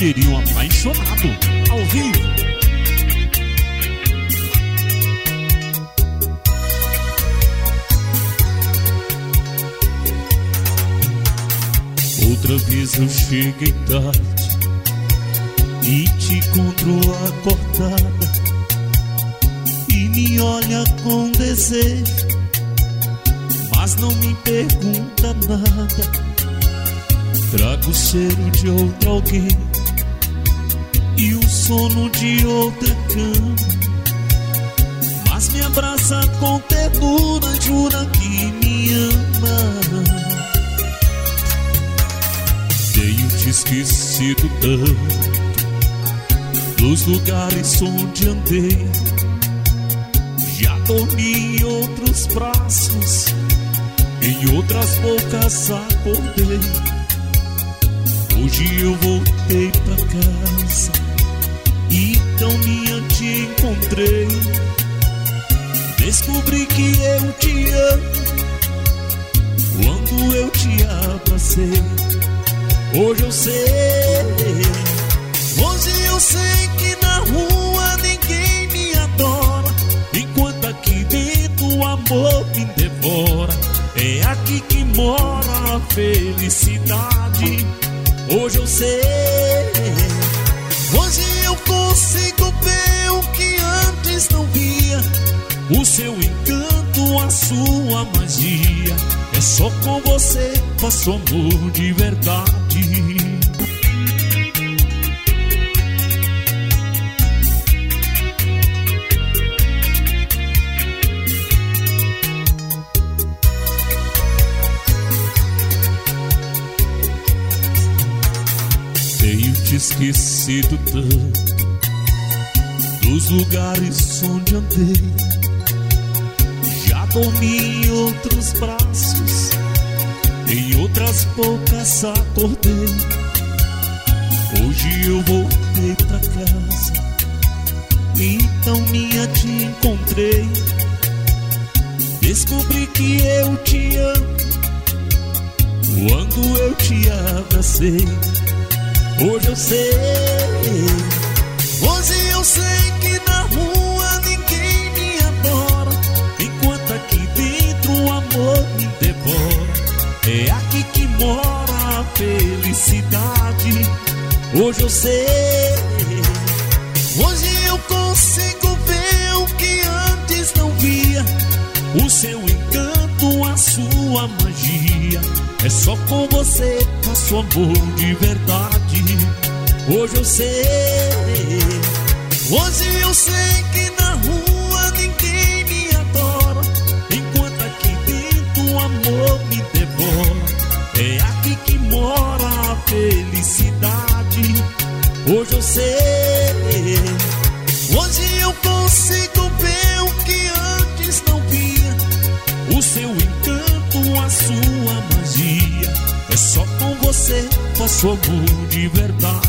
Mineirinho apaixonado, ao vivo. Outra vez eu cheguei tarde e te encontro acordada e me olha com desejo, mas não me pergunta nada. Trago o cheiro de outro alguém e o sono de outra cama, mas me abraça com ternura, jura que me ama. Tenho te esquecido tanto dos lugares onde andei, já dormi em outros braços, em outras bocas acordei. Hoje eu voltei pra casa e tão minha te encontrei. Descobri que eu te amo quando eu te abracei. Hoje eu sei que na rua ninguém me adora, enquanto aqui dentro o amor me devora. É aqui que mora a felicidade. Hoje eu sei, hoje eu consigo ver o que antes não via. O seu encanto, a sua magia, é só com você faço amor de verdade. Tenho te esquecido tanto dos lugares onde andei, já dormi em outros braços, em outras bocas acordei. Hoje eu voltei pra casa, então minha te encontrei. Descobri que eu te amo quando eu te abracei. Hoje eu sei que na rua ninguém me adora, enquanto aqui dentro o amor me devora. É aqui que mora a felicidade. Hoje eu sei, hoje eu consigo ver o que antes não via. O seu encanto, a sua magia, é só com você faço amor de verdade. Hoje eu sei que na rua ninguém me adora, enquanto aqui dentro o amor me devora. É aqui que mora a felicidade. Hoje eu sei, hoje eu consigo ver o que antes não via. O seu encanto, a sua magia, é só com você faço amor de verdade.